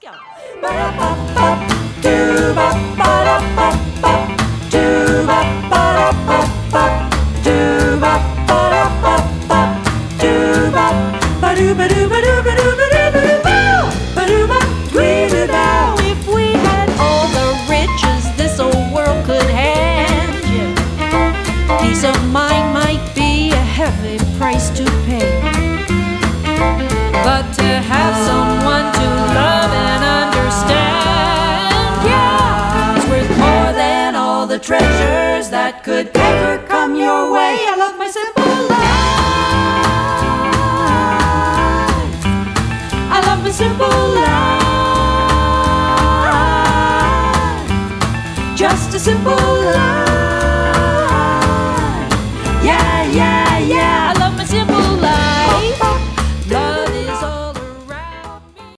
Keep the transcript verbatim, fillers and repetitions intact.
go. If we had all the riches this old world could hand you, peace of mind might be a heavy price to pay. But to have someone to love and understand, yeah, it's worth more than all the treasures that could ever come your way. I love my simple life. I love my simple life.